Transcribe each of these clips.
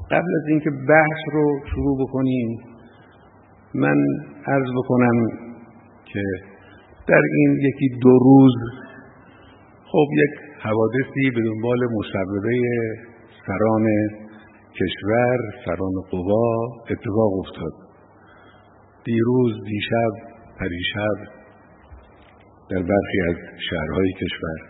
قبل از اینکه بحث رو شروع بکنیم من عرض بکنم که در این یکی دو روز خب یک حوادثی به دنبال مصوبه سران کشور، سران قوا اتفاق افتاد. دیروز، دیشب، پریشب در برخی از شهرهای کشور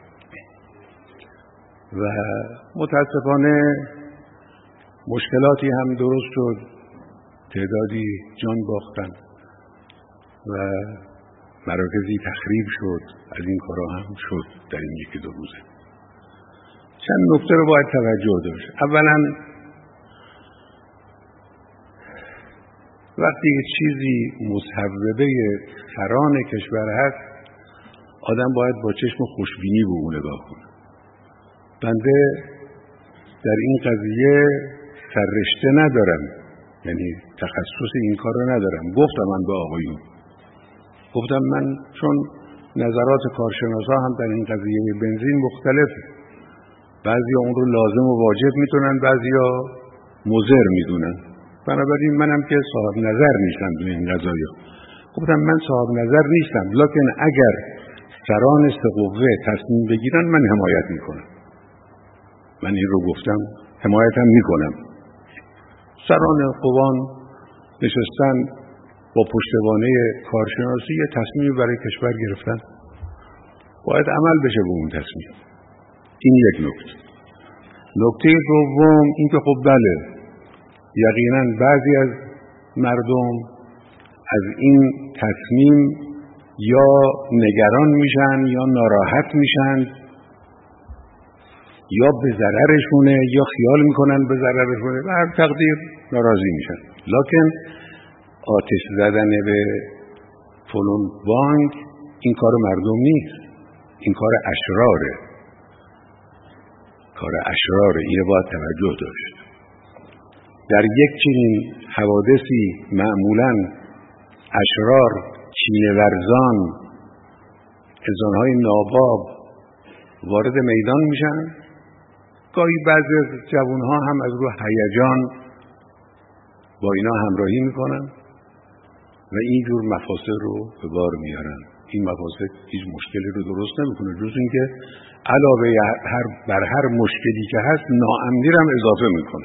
و متاسفانه مشکلاتی هم درست شد، تعدادی جان باختن و مراکزی تخریب شد. از این کارا هم شد در این یکی دو روزه. چند نکته رو باید توجه داشت. اولا وقتی چیزی مصوبه سران کشور هست آدم باید با چشم خوشبینی به اون نگاه کنه. بنده در این قضیه سررشته ندارم، یعنی تخصص این کار رو ندارم. گفتم من به آقایون، گفتم من چون نظرات کارشناسا هم در این قضیه بنزین مختلفه، بعضیا اون رو لازم و واجب میتونن، بعضیا مضر میدونن. بنابراین منم که صاحب نظر نیستم به این قضایا. گفتم من صاحب نظر نیستم، لکن اگر سران سه قوه تصمیم بگیرن من حمایت میکنم. من این رو گفتم، حمایتم میکنم. سران قوان نشستن با پشتوانه کارشناسی یه تصمیم برای کشور گرفتن، باید عمل بشه به اون تصمیم. این یک نکته. نکته دوم این که خب بله یقینا بعضی از مردم از این تصمیم یا نگران میشن یا ناراحت میشن یا به ضررشونه یا خیال میکنن به ضررشونه و هر تقدیر ناراضی میشن. لکن آتش زدن به فلان بانک این کار مردم نیست، این کار اشراره، کار اشراره. اینو باید توجه داشت. در یک چنین حوادثی معمولاً اشرار، چینه ورزان، انسان‌های ناباب وارد میدان میشن. گاهی بعضی از جوان‌ها هم از رو هیجان با اینا همراهی میکنن و اینجور مفاسد رو به بار میارن. این مفاسد هیچ مشکلی رو درست نمیکنه جز اینکه علاوه بر هر مشکلی که هست ناامنی رو هم اضافه میکنه.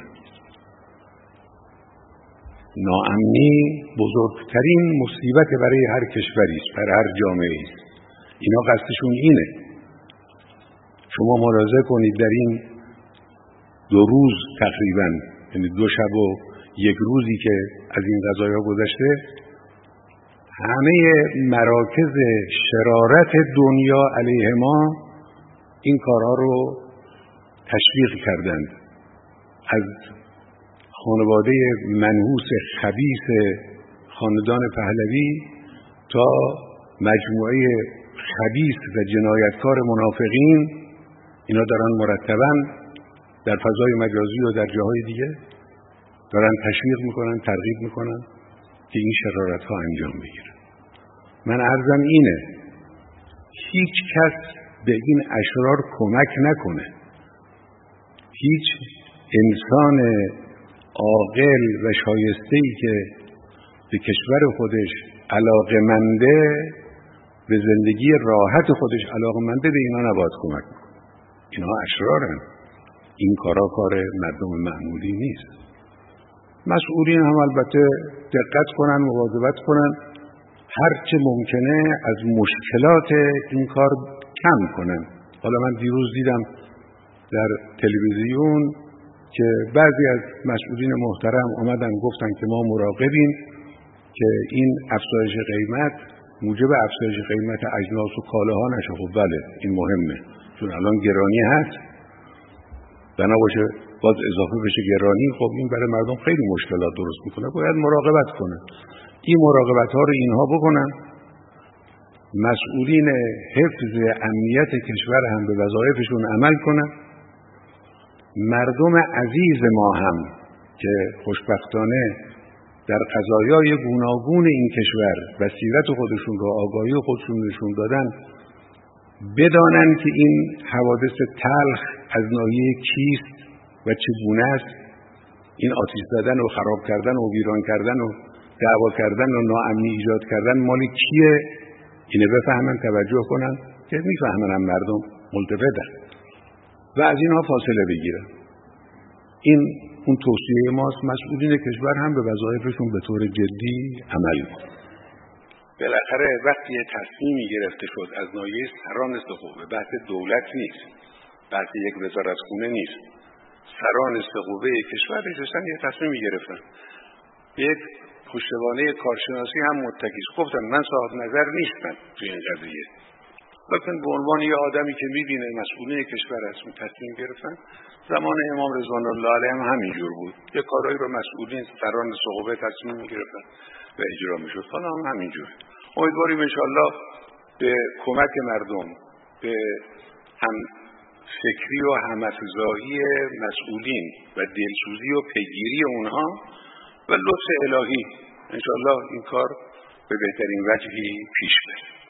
ناامنی بزرگترین مصیبت برای هر کشوری است، برای هر جامعه است. اینا قصدشون اینه. شما ملاحظه کنید در این دو روز تقریبا، یعنی دو شب و یک روزی که از این قضایا گذشته، همه مراکز شرارت دنیا علیه ما این کارها رو تشویق کردند. از خانواده منحوس خبیث خاندان پهلوی تا مجموعه خبیث و جنایتکار منافقین، اینا دارن مرتباً در فضای مجازی و در جاهای دیگه دارن تشویق میکنن، ترغیب میکنن که این شرارت ها انجام بگیرن. من عرضم اینه، هیچ کس به این اشرار کمک نکنه. هیچ انسان عاقل و شایسته‌ای که به کشور خودش علاقه‌منده، به زندگی راحت خودش علاقه‌منده، به اینا نباید کمک کنه. اینا اشرارن. این کارا کار مردم معمولی نیست. مسئولین هم البته دقت کنن، مواظبت کنن، هر چه ممکنه از مشکلات این کار کم کنن. حالا من دیروز دیدم در تلویزیون که بعضی از مسئولین محترم آمدن گفتن که ما مراقبیم که این افزایش قیمت موجب افزایش قیمت اجناس و کالاها نشه. خب بله این مهمه، چون الان گرانی هست، بنا باشه باز اضافه بشه گرانی، خب این برای مردم خیلی مشکلات درست میکنه. باید مراقبت کنه. این مراقبت ها رو اینها بکنن. مسئولین حفظ امنیت کشور هم به وظایفشون عمل کنن. مردم عزیز ما هم که خوشبختانه در قضایای گوناگون این کشور بصیرت خودشون رو، آگاهی خودشون نشون دادن، بدانن که این حوادث تلخ از ناحیه کیست و چگونه است این آتش زدن و خراب کردن و ویران کردن و دعوا کردن و ناامنی ایجاد کردن مال کیه؟ اینه بفهمن، توجه کنن که میفهمن هم مردم ملتفتن و از اینها فاصله بگیرن. این اون توصیه ماست. مسئولین کشور هم به وظایفشون به طور جدی عمل کنن. بالاخره وقتی تصمیمی گرفته شد از ناحیه سران سقوبه، بحث دولت نیست، بحث یک وزارتخونه نیست، سران سقوبه کشور نشستن یه تصمیمی گرفتن، یک پشتوانه کارشناسی هم متکیست. گفتن من صاحب نظر نیستم توی این قضیه، لیکن به عنوان یه آدمی که میبینه مسئولین کشور هستن تصمیم گرفتن. زمان امام رضوان الله علیه هم همینجور بود، یه کارهایی رو مسئولین سران سقوبه تصمیم میگرفتن و اجرا میشد. حالا هم همینجور. امیدواریم انشالله به کمک مردم، به هم فکری و هم‌افزایی مسئولین و دلسوزی و پیگیری اونها و لطف الهی انشالله این کار به بهترین وجهی پیش بره.